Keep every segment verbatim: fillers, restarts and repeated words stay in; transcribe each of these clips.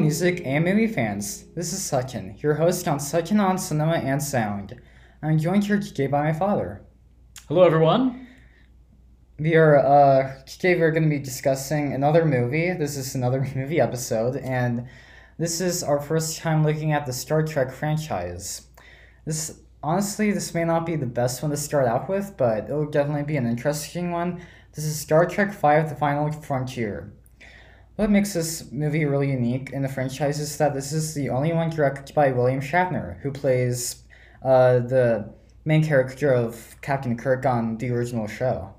music and movie fans. This is Sachin, your host on Sachin on Cinema and Sound. I'm joined here today by my father. Hello, everyone. We are uh, today we're going to be discussing another movie. This is another movie episode, and this is our first time looking at the Star Trek franchise. This honestly, this may not be the best one to start out with, but it'll definitely be an interesting one. This is Star Trek Five: The Final Frontier. What makes this movie really unique in the franchise is that this is the only one directed by William Shatner, who plays uh, the main character of Captain Kirk on the original show.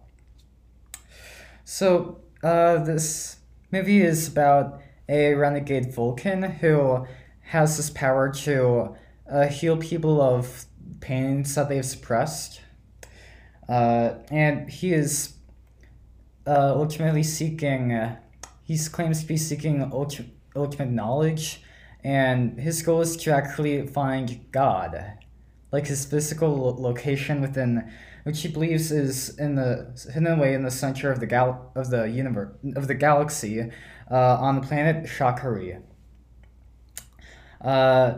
So, uh, this movie is about a renegade Vulcan who has this power to uh, heal people of pains that they've suppressed. Uh, and he is uh, ultimately seeking. Uh, he claims to be seeking ulti- ultimate knowledge, and his goal is to actually find God, like his physical lo- location within, which he believes is in the hidden away in the center of the gal of the universe of the galaxy, uh, on the planet Shakari. Uh,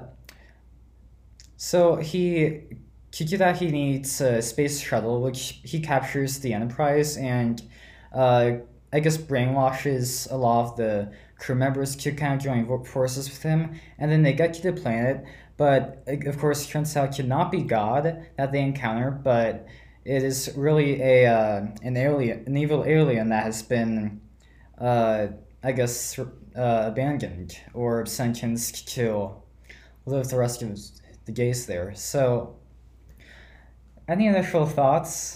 so he to do that he needs a space shuttle, which he captures the Enterprise and uh, I guess brainwashes a lot of the crew members to kind of join vo- forces with him, and then they get to the planet. But uh, of course, it turns out to not be God that they encounter, but it is really a uh, an alien, an evil alien that has been, uh, I guess, uh, abandoned or sentenced to live the rest of the days there. So, any initial thoughts?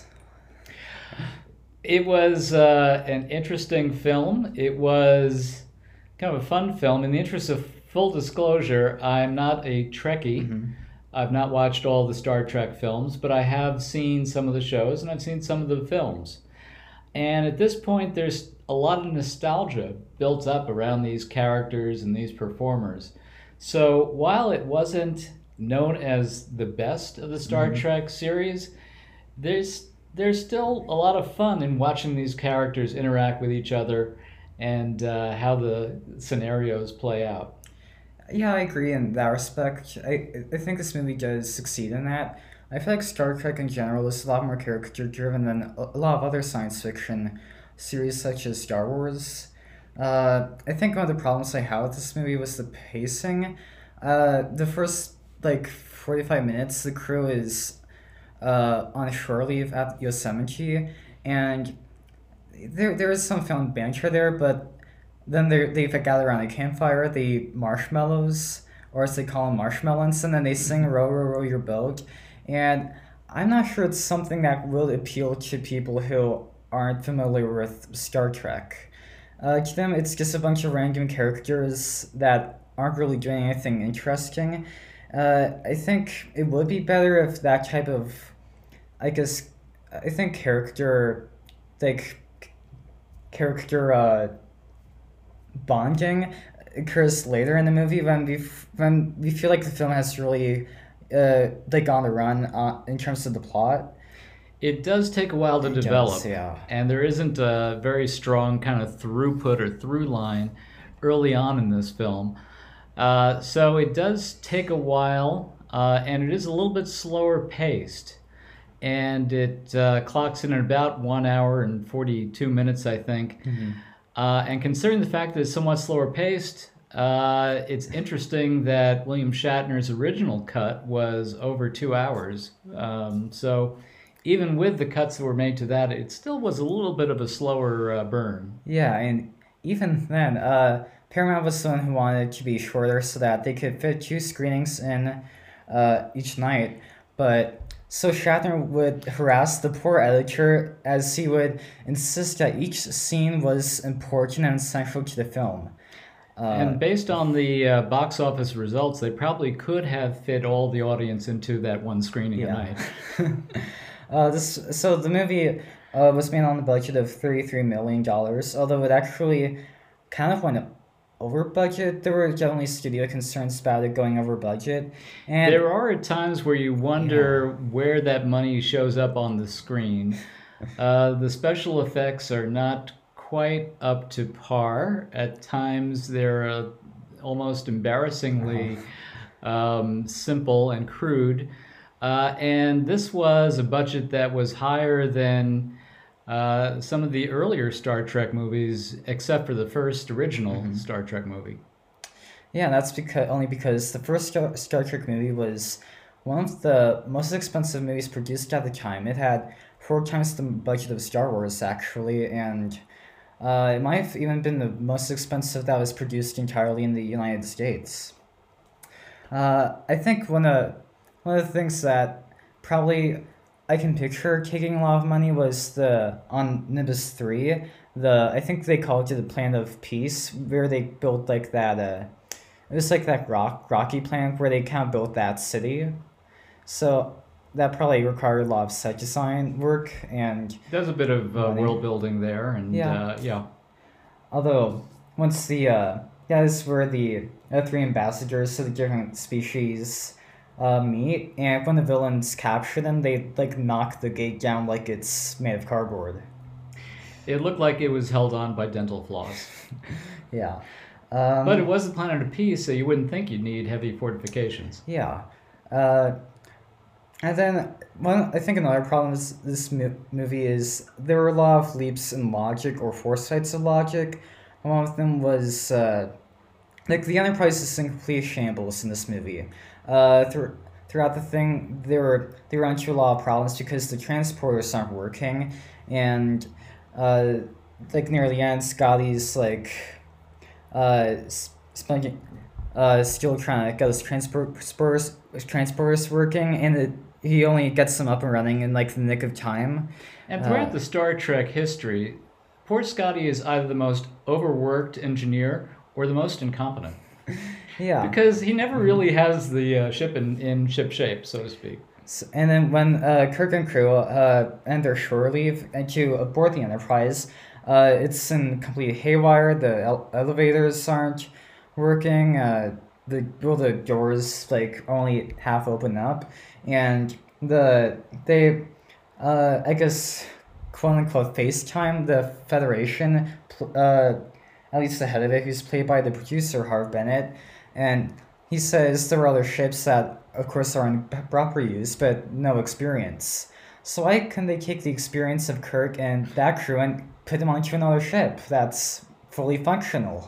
It was uh, an interesting film. It was kind of a fun film. In the interest of full disclosure, I'm not a Trekkie. Mm-hmm. I've not watched all the Star Trek films, but I have seen some of the shows and I've seen some of the films. And at this point, there's a lot of nostalgia built up around these characters and these performers. So while it wasn't known as the best of the Star Mm-hmm. Trek series, there's there's still a lot of fun in watching these characters interact with each other and uh, how the scenarios play out. Yeah, I agree in that respect. I I think this movie does succeed in that. I feel like Star Trek in general is a lot more character driven than a a lot of other science fiction series such as Star Wars. Uh, I think one of the problems I had with this movie was the pacing. Uh, the first like forty-five minutes, the crew is uh, on shore leave at Yosemite, and there there is some fun banter there, but then they they gather around a campfire, they eat marshmallows, or as they call them, marshmallows, and then they sing "Row, row, row your boat," and I'm not sure it's something that will appeal to people who aren't familiar with Star Trek. Uh, to them, it's just a bunch of random characters that aren't really doing anything interesting. Uh, I think it would be better if that type of, I guess, I think character, like character uh, bonding occurs later in the movie when we f- when we feel like the film has really uh, like on the run uh, in terms of the plot. It does take a while to It does, develop, yeah. and there isn't a very strong kind of throughput or through line early on in this film. Uh, so it does take a while, uh, and it is a little bit slower paced. And it uh, clocks in at about one hour and forty-two minutes, I think. Mm-hmm. Uh, and considering the fact that it's somewhat slower paced, uh, it's interesting that William Shatner's original cut was over two hours. Um, so even with the cuts that were made to that, it still was a little bit of a slower uh, burn. Yeah, and even then, uh, Paramount was the one who wanted it to be shorter so that they could fit two screenings in uh, each night. But so Shatner would harass the poor editor as he would insist that each scene was important and central to the film. Uh, And based on the uh, box office results, they probably could have fit all the audience into that one screening a yeah. night. uh, this so the movie uh, was made on a budget of thirty-three million dollars, although it actually kind of went over budget. There were definitely studio concerns about it going over budget, and There are times where you yeah, wonder where that money shows up on the screen. Uh, the special effects are not quite up to par. At times, they're uh, almost embarrassingly um, simple and crude. Uh, and this was a budget that was higher than uh, some of the earlier Star Trek movies, except for the first original Mhm. Star Trek movie. Yeah, that's because only because the first Star, Star Trek movie was one of the most expensive movies produced at the time. It had four times the budget of Star Wars, actually, and uh, it might have even been the most expensive that was produced entirely in the United States. Uh, I think one of one of the things that probably I can picture taking a lot of money was the on Nimbus three. The I think they called it the Planet of Peace, where they built like that. Uh, it was like that rock rocky planet where they kind of built that city. So that probably required a lot of set design work and There's a bit of uh, money. world building there, and Yeah. uh, yeah. Although once the uh, that is where the uh, three ambassadors to the different species uh, meet, and when the villains capture them, they like knock the gate down like it's made of cardboard. It looked like it was held on by dental floss. Yeah. Um, But it was the Planet of Peace, so you wouldn't think you'd need heavy fortifications. Yeah. Uh, and then one, I think another problem with this mo- movie is there were a lot of leaps in logic or foresights of logic. One of them was uh, like the Enterprise is in complete shambles in this movie. Uh, through, throughout the thing, they were they run into a lot of problems because the transporters aren't working, and uh, like near the end, Scotty's like uh, s- spending uh, still trying to get his transporters transporters working, and it, he only gets them up and running in like the nick of time. And throughout Uh, the Star Trek history, poor Scotty is either the most overworked engineer or the most incompetent. yeah. Because he never really has the uh, ship in, in ship shape, so to speak. S and then when uh, Kirk and crew uh, end their shore leave and to aboard the Enterprise, uh, it's in complete haywire. The ele- elevators aren't working. Uh, the well, the doors like only half open up, and the they, uh, I guess, quote unquote FaceTime the Federation. pl- Uh, at least the head of it, who's played by the producer Harv Bennett, and he says there are other ships that, of course, are in p- proper use, but no experience. So why can they take the experience of Kirk and that crew and put them onto another ship that's fully functional?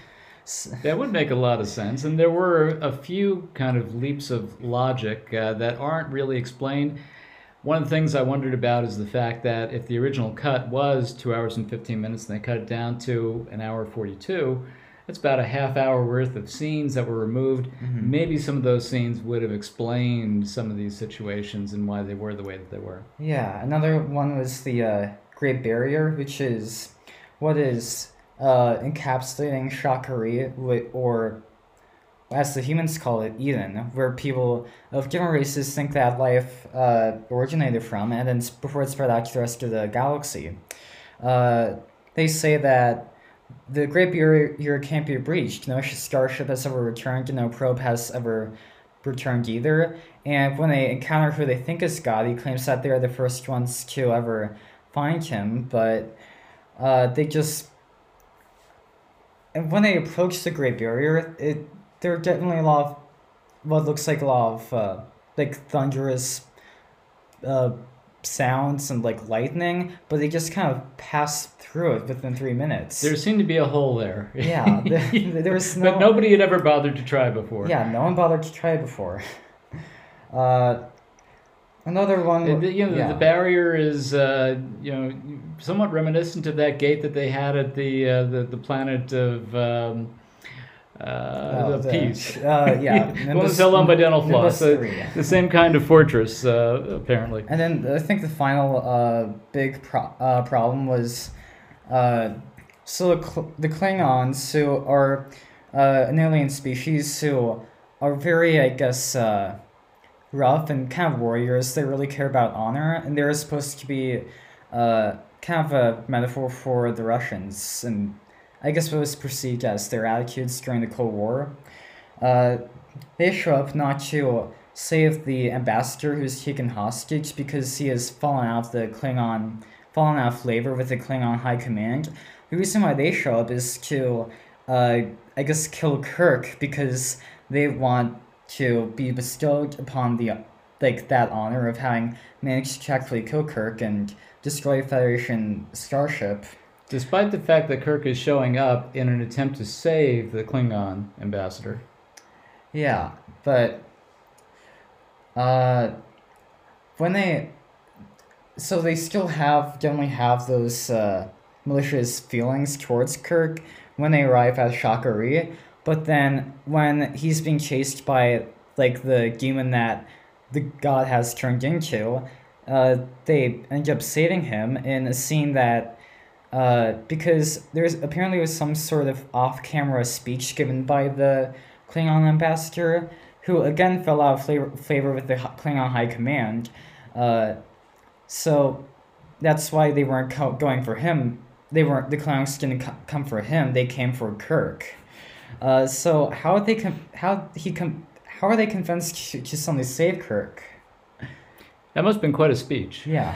S- That would make a lot of sense, and there were a few kind of leaps of logic uh, that aren't really explained. One of the things I wondered about is the fact that if the original cut was two hours and fifteen minutes and they cut it down to an hour forty-two, it's about a half hour worth of scenes that were removed. Mhm. Maybe some of those scenes would have explained some of these situations and why they were the way that they were. Yeah, another one was the uh, Great Barrier, which is what is uh, encapsulating Shakari, wi- or as the humans call it, Eden, where people of different races think that life uh, originated from, and then s- before it spread out to the rest of the galaxy. Uh, they say that the Great Barrier can't be breached. No sh- starship has ever returned, and no probe has ever returned either. And when they encounter who they think is God, he claims that they're the first ones to ever find him, but uh, they just. And when they approach the Great Barrier, it there are definitely a lot of what looks like a lot of uh, like thunderous uh, sounds and like lightning, but they just kind of pass through it within three minutes. There seemed to be a hole there. Yeah, there, there was no. But nobody had ever bothered to try before. Yeah, no one bothered to try it before. Uh, another one. And the, you know, yeah. the barrier is, uh, you know, somewhat reminiscent of that gate that they had at the uh, the, the planet of um, uh, Oh, the, the- Peace. uh, yeah, One was Nimbus- held on by dental Nimbus floss. So three. the same kind of fortress, uh, apparently. And then I think the final uh, big pro- uh, problem was uh, so the, Cl- the Klingons, who are uh, an alien species who are very, I guess, uh, rough and kind of warriors. They really care about honor, and they're supposed to be uh, kind of a metaphor for the Russians, and I guess what was perceived as their attitudes during the Cold War. Uh, they show up not to save the ambassador who's taken hostage because he has fallen out of the Klingon, fallen out of favor with the Klingon High Command. The reason why they show up is to uh, I guess, kill Kirk because they want to be bestowed upon the like that honor of having managed to actually kill Kirk and destroy Federation starship. Despite the fact that Kirk is showing up in an attempt to save the Klingon ambassador. Yeah, but uh, when they so they still have generally have those uh, malicious feelings towards Kirk when they arrive at Shakari, but then when he's being chased by like the demon that the god has turned into, uh, they end up saving him in a scene that uh, because there's apparently was some sort of off-camera speech given by the Klingon ambassador, who again fell out of favor, favor with the Klingon High Command. Uh, so that's why they weren't co- going for him. They weren't the Klingons didn't co- come for him. They came for Kirk. Uh, so how they com- how he com- how are they convinced to, to suddenly save Kirk? That must have been quite a speech. Yeah.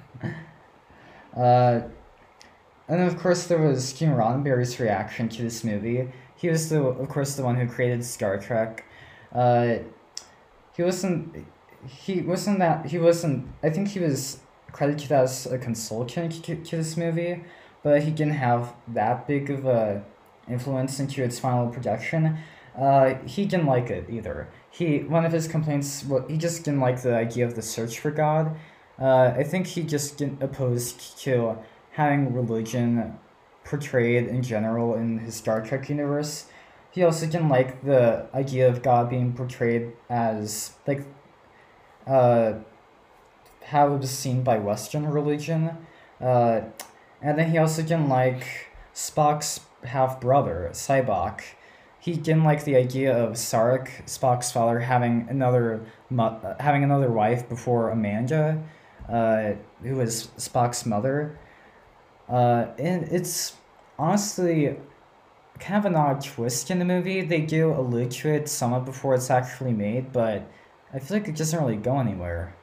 uh, and then of course there was Gene Roddenberry's reaction to this movie. He was the of course the one who created Star Trek. Uh, he wasn't. He wasn't that. He wasn't. I think he was credited as a consultant to, to this movie, but he didn't have that big of a influence into its final production. Uh, he didn't like it either. He one of his complaints. Well, he just didn't like the idea of the search for God. Uh, I think he just didn't opposed to having religion portrayed in general in his Star Trek universe. He also didn't like the idea of God being portrayed as like uh, how it was seen by Western religion. Uh, and then he also didn't like Spock's half brother, Sybok. He didn't like the idea of Sarek, Spock's father, having another mo- having another wife before Amanda, uh, who was Spock's mother. Uh, and it's honestly kind of an odd twist in the movie. They do allude to it somewhat before it's actually made, but I feel like it doesn't really go anywhere.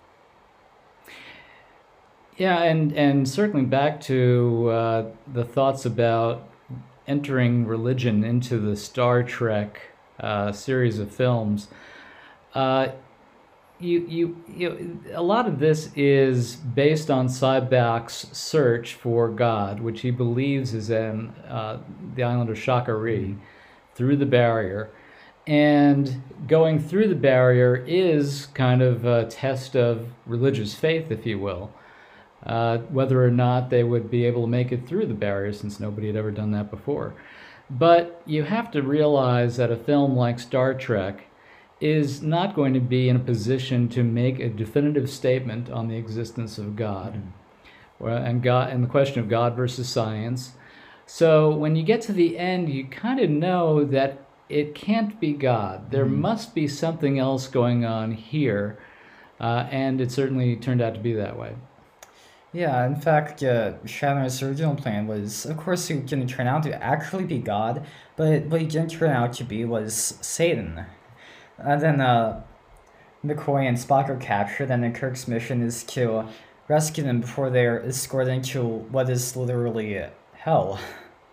Yeah, and, and circling back to uh, the thoughts about entering religion into the Star Trek uh, series of films, uh, you, you, you, a lot of this is based on Sybok's search for God, which he believes is in uh, the island of Shakari, through the barrier. And going through the barrier is kind of a test of religious faith, if you will. Uh, whether or not they would be able to make it through the barrier, since nobody had ever done that before. But you have to realize that a film like Star Trek is not going to be in a position to make a definitive statement on the existence of God, mm-hmm. and God and the question of God versus science. So when you get to the end, you kind of know that it can't be God. There mm-hmm. must be something else going on here, uh, and it certainly turned out to be that way. Yeah, in fact, uh, Shatner's original plan was, of course, he didn't turn out to actually be God, but what he didn't turn out to be was Satan. And then uh, McCoy and Spock are captured, and then Kirk's mission is to rescue them before they're escorted into what is literally hell.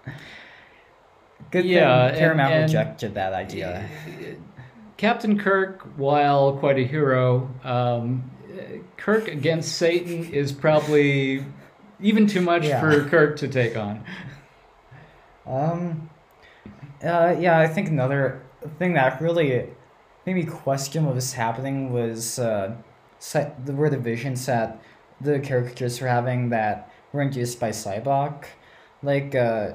Good yeah, thing Paramount and, and rejected that idea. Captain Kirk, while quite a hero, um, Kirk against Satan is probably even too much yeah. for Kirk to take on. Um, uh, yeah, I think another thing that really made me question what was happening was uh, set, the, were the visions that the characters were having that were induced by Sybok. Like, uh,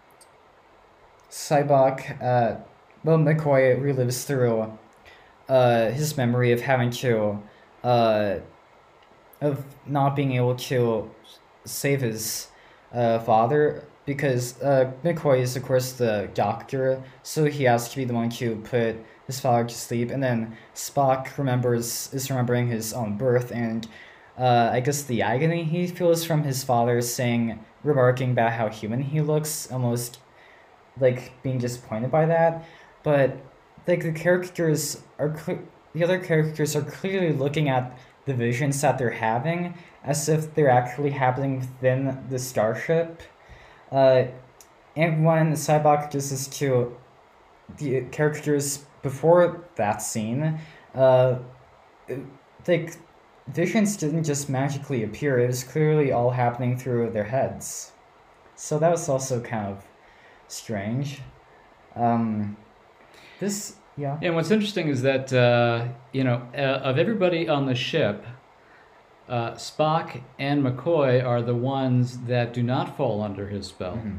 Sybok, uh, well, McCoy relives through uh, his memory of having to Uh, of not being able to save his uh, father because uh, McCoy is of course the doctor, so he has to be the one to put his father to sleep, and then Spock remembers is remembering his own birth and uh, I guess the agony he feels from his father saying remarking about how human he looks, almost like being disappointed by that, but like the characters are cl- the other characters are clearly looking at the visions that they're having as if they're actually happening within the starship. Uh, And when Cybok introduces to the characters before that scene, uh, like visions didn't just magically appear. It was clearly all happening through their heads. So that was also kind of strange. Um, this, yeah. And what's interesting is that, uh, you know, uh, of everybody on the ship, uh, Spock and McCoy are the ones that do not fall under his spell. Mhm.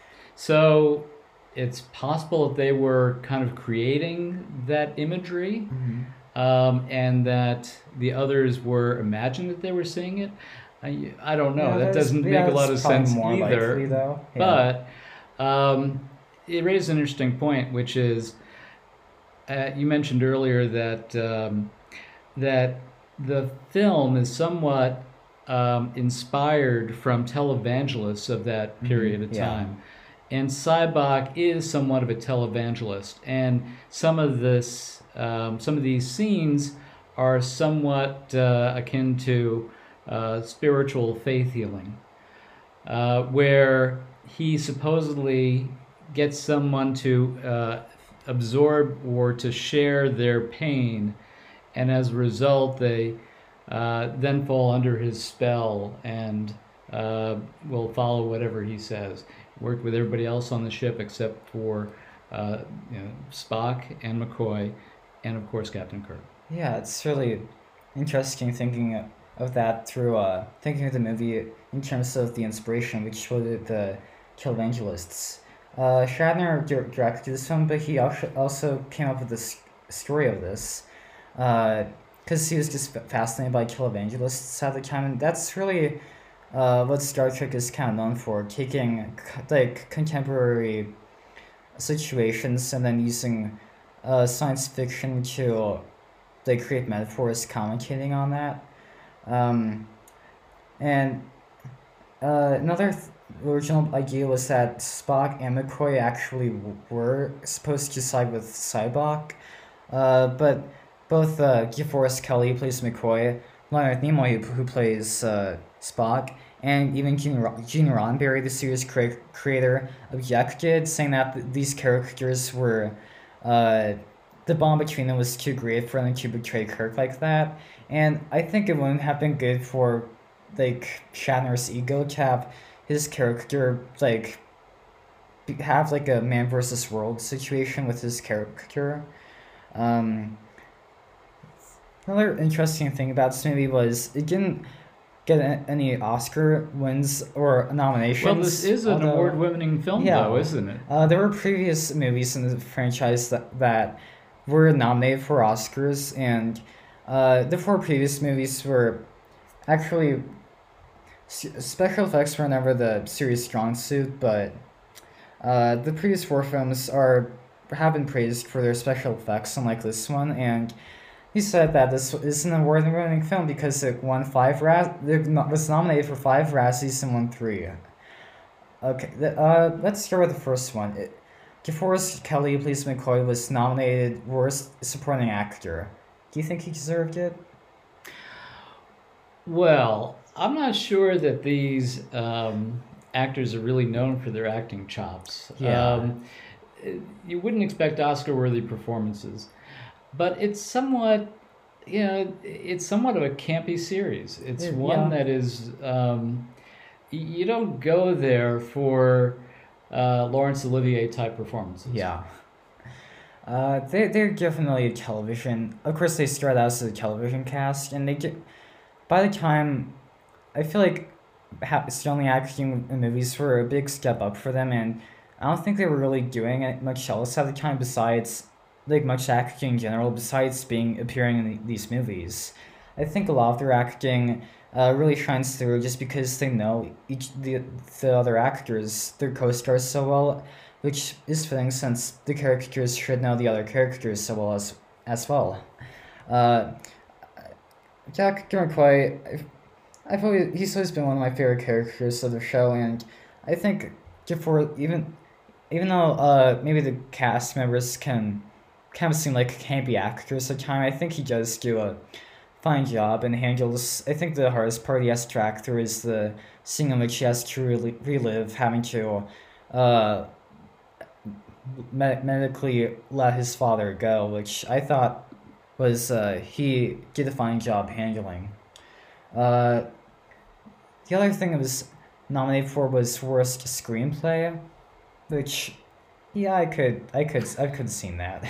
So it's possible that they were kind of creating that imagery, Mhm. um, and that the others were imagining that they were seeing it. I, I don't know. Yeah, that that's- doesn't yeah, make a lot of that's probably sense more either. likely, though. Yeah. But um, it raised an interesting point, which is uh, you mentioned earlier that um, that the film is somewhat um, inspired from televangelists of that period of yeah. time. And Cybok is somewhat of a televangelist, and some of this, um, some of these scenes are somewhat uh, akin to uh, spiritual faith healing, uh, where he supposedly gets someone to uh, absorb or to share their pain, and as a result, they uh, then fall under his spell and uh, will follow whatever he says. Worked with everybody else on the ship except for uh, you know, Spock and McCoy, and of course Captain Kirk. Yeah, it's really interesting thinking of that through uh, thinking of the movie in terms of the inspiration which was the televangelists. Uh, Shatner dir- directed this film, but he also also came up with this story of this because he was just fascinated by televangelists at the time, and that's really uh, what Star Trek is kind of known for, taking like contemporary situations and then using uh, science fiction to like create metaphors commentating on that. Um, and uh, another th- original idea was that Spock and McCoy actually w- were supposed to side with Cybok, uh, but both uh, DeForest Kelly plays McCoy, Leonard Nimoy who, who plays uh, Spock, and even Gene, Ro- Gene Roddenberry, the series crea- creator, objected, saying that th- these characters were uh, the bond between them was too great for them to betray Kirk like that. And I think it wouldn't have been good for like Shatner's ego to have his character like be- have like a man versus world situation with his character. Um, another interesting thing about this movie was it didn't get a- any Oscar wins or nominations. Well, this is an although- award-winning film, Yeah. though, isn't it? Uh, there were previous movies in the franchise that, that were nominated for Oscars, and uh, the four previous movies were actually s- special effects were never the series' strong suit, but uh, the previous four films are have been praised for their special effects, unlike this one. And he said that this is an award-winning film because it won five Raz. It no- was nominated for five Razzies and won three. Okay, th- uh, let's start with the first one. It, DeForest Kelly, who plays McCoy, was nominated Worst Supporting Actor. Do you think he deserved it? Well, I'm not sure that these um, actors are really known for their acting chops. Yeah. Um, you wouldn't expect Oscar-worthy performances, but it's somewhat, you know, it's somewhat of a campy series. It's Yeah. one that is, um, y- you don't go there for uh, Laurence Olivier type performances. Yeah. Uh, they, they're definitely a television. Of course, they start out as a television cast, and they get. By the time. I feel like ha- Stanley acting in movies were a big step up for them, and I don't think they were really doing it much else at the time besides. Like, much acting in general, besides being appearing in the, these movies. I think a lot of their acting uh, really shines through just because they know each the the other actors, their co-stars so well, which is fitting since the characters should know the other characters so well as as well. Uh, Jack McCoy, I've, I've always he's always been one of my favorite characters of the show, and I think before even even though uh maybe the cast members can kind of seem like campy actors at the time, I think he does do a fine job and handles. I think the hardest part he has to track through is the scene in which he has to really relive having to uh, med- medically let his father go, which I thought was uh, he did a fine job handling. Uh, the other thing it was nominated for was worst screenplay, which yeah, I could I could I could have seen that.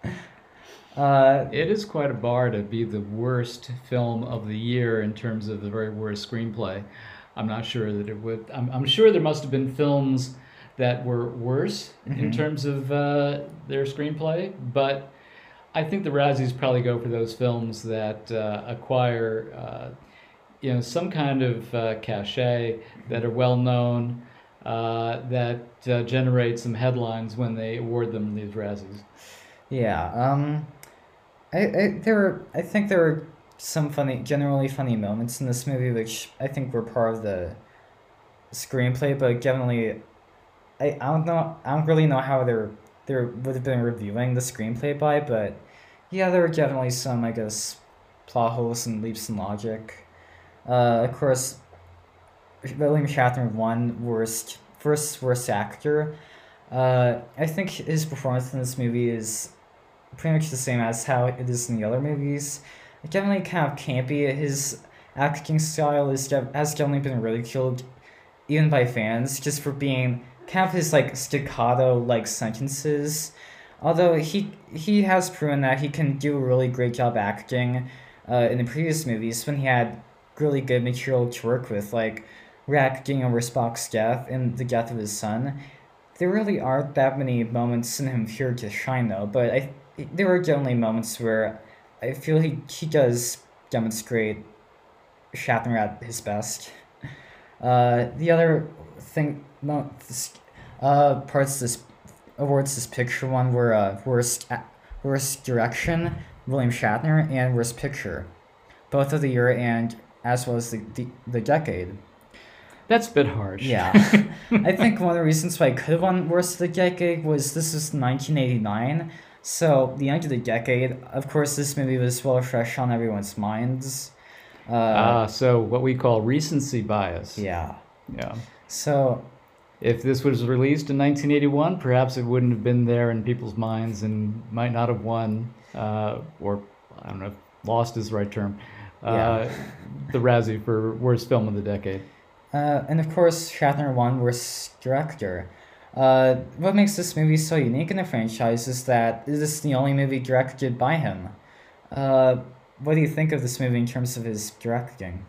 uh, It is quite a bar to be the worst film of the year in terms of the very worst screenplay. I'm not sure that it would. I'm, I'm sure there must have been films that were worse in mhm. terms of uh, their screenplay, but I think the Razzies probably go for those films that uh, acquire, uh, you know, some kind of uh, cachet, that are well known, uh, that uh, generate some headlines when they award them these Razzies. Yeah. Um. I, I there were I think there were some funny, generally funny moments in this movie, which I think were part of the screenplay, but generally I, I don't know I don't really know how they're they would have been reviewing the screenplay by, but yeah, there were definitely some I guess plot holes and leaps in logic. Uh, of course, William Shatner won worst first worst actor. Uh, I think his performance in this movie is pretty much the same as how it is in the other movies. It's definitely kind of campy. His acting style is has definitely been ridiculed even by fans just for being kind of his like staccato like sentences. Although he he has proven that he can do a really great job acting uh, in the previous movies when he had really good material to work with, like reacting over Spock's death and the death of his son. There really aren't that many moments in him here to shine though, but I there are definitely moments where I feel he he does demonstrate Shatner at his best. Uh, the other thing, mo- this, uh, parts this awards this picture one were uh, worst a- worst direction William Shatner and worst picture, both of the year and as well as the the, the decade. That's a bit harsh. Yeah, I think one of the reasons why I could have won worst of the decade was this is nineteen eighty-nine, so the end of the decade. Of course, this movie was well fresh on everyone's minds. Uh, Ah, so what we call recency bias. yeah. Yeah. So If this was released in nineteen eighty-one, perhaps it wouldn't have been there in people's minds and might not have won, uh, or I don't know, if lost is the right term, uh, yeah. the Razzie for worst film of the decade. Uh, and of course, Shatner won worst director. Uh, what makes this movie so unique in the franchise is that this is the only movie directed by him. Uh, what do you think of this movie in terms of his directing?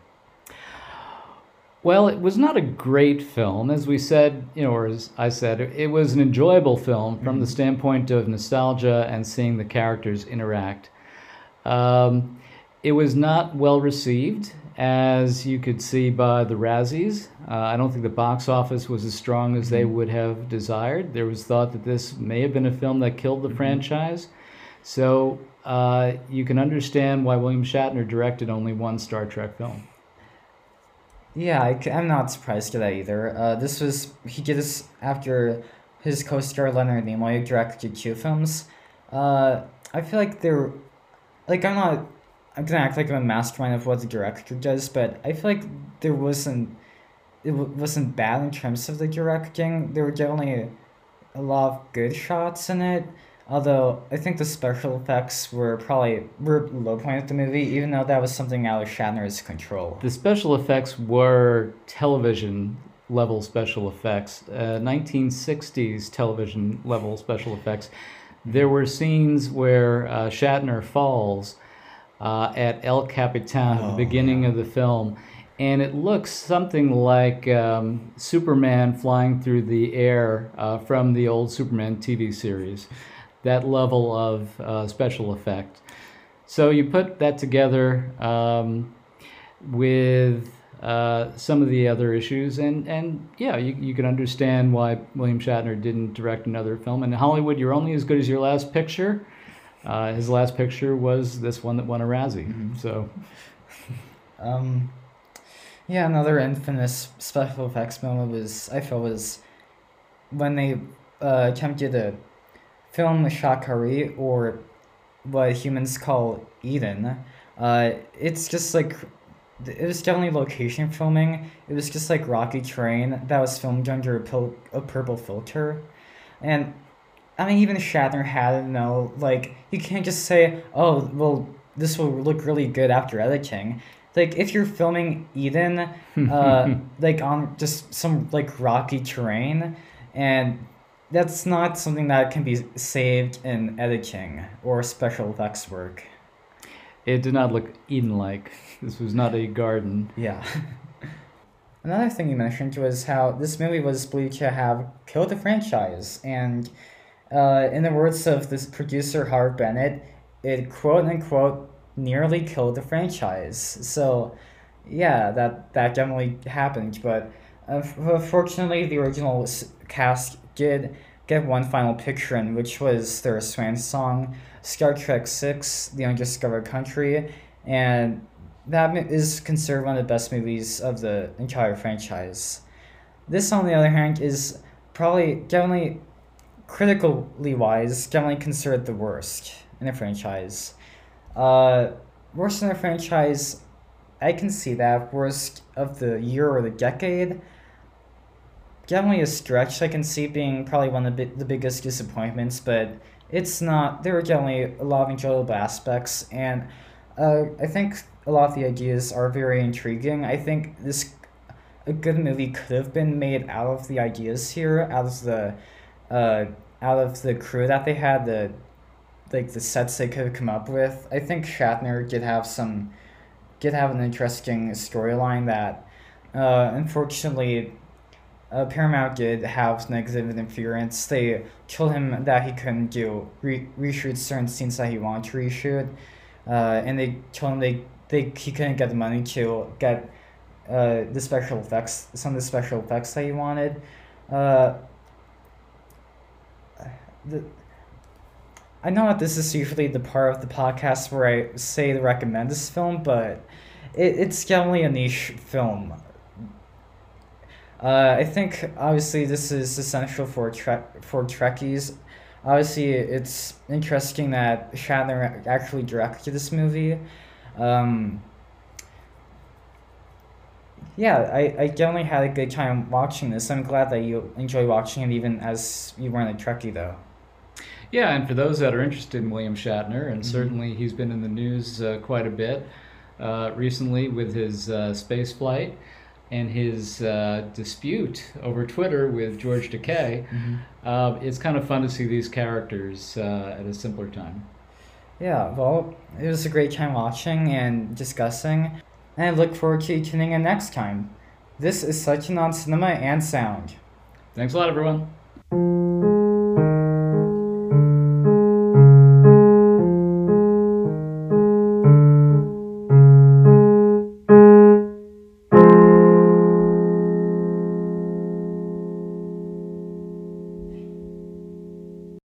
Well, it was not a great film, as we said, you know, or as I said, it was an enjoyable film from the Mm-hmm. standpoint of nostalgia and seeing the characters interact. Um, it was not well received, as you could see by the Razzies. Uh, I don't think the box office was as strong as they Mm-hmm. would have desired. There was thought that this may have been a film that killed the Mm-hmm. franchise. So uh, you can understand why William Shatner directed only one Star Trek film. Yeah, I, am not surprised to that either. Uh, this was he did this after his co-star Leonard Nimoy directed two films. Uh, I feel like they're like I'm not I'm gonna act like I'm a mastermind of what the director does, but I feel like there wasn't it w- wasn't bad in terms of the directing. There were definitely a lot of good shots in it. Although I think the special effects were probably were low point of the movie, even though that was something out of Shatner's control. The special effects were television level special effects, uh, nineteen sixties television level special effects. There were scenes where uh, Shatner falls uh, at El Capitan at the Oh beginning yeah. of the film, and it looks something like um, Superman flying through the air uh, from the old Superman T V series. That level of uh, special effect. So you put that together um, with uh, some of the other issues, and, and yeah, you, you can understand why William Shatner didn't direct another film. In Hollywood, you're only as good as your last picture. Uh, his last picture was this one that won a Razzie. Hmm. So Um, yeah, another infamous special effects moment was I felt was when they uh, attempted to film Shakari, or what humans call Eden. Uh, it's just like It was definitely location filming. It was just like Rocky Train that was filmed under a, pil- a purple filter. And I mean, even Shatner had to know, like, you can't just say, oh, well, this will look really good after editing. Like, if you're filming Eden, uh, like, on just some, like, rocky terrain, and that's not something that can be saved in editing or special effects work. It did not look Eden-like. This was not a garden. Yeah. Another thing you mentioned was how this movie was believed to have killed the franchise, and uh, in the words of this producer Howard Bennett, it quote unquote nearly killed the franchise. So, yeah, that that definitely happened. But uh, fortunately, the original s- cast did get one final picture in, which was their swan song, Star Trek Six: The Undiscovered Country, and that mo- is considered one of the best movies of the entire franchise. This, on the other hand, is probably definitely critically wise, definitely considered the worst in the franchise. Uh, Worst in the franchise, I can see that. Worst of the year or the decade, definitely a stretch. I can see being probably one of the, bi- the biggest disappointments, but it's not. There were definitely a lot of enjoyable aspects, and uh, I think a lot of the ideas are very intriguing. I think this a good movie could have been made out of the ideas here, out of the uh, out of the crew that they had, the like the sets they could have come up with. I think Shatner did have some did have an interesting storyline that uh, unfortunately uh, Paramount did have negative interference. They told him that he couldn't do re- reshoot certain scenes that he wanted to reshoot, uh, and they told him they, they he couldn't get the money to get uh, the special effects, some of the special effects that he wanted. Uh, the, I know that this is usually the part of the podcast where I say to recommend this film, but it, it's definitely a niche film. Uh, I think obviously this is essential for trek for Trekkies. Obviously, it's interesting that Shatner actually directed this movie. Um, yeah, I, I definitely had a good time watching this. I'm glad that you enjoy watching it even as you weren't a Trekkie, though. Yeah, and for those that are interested in William Shatner, and Mm-hmm. certainly he's been in the news uh, quite a bit uh, recently with his uh, space flight and his uh, dispute over Twitter with George Takei, Mm-hmm. uh, it's kind of fun to see these characters uh, at a simpler time. Yeah, well, it was a great time watching and discussing, and I look forward to tuning in next time. This is Sachin on Cinema and Sound. Thanks a lot, everyone.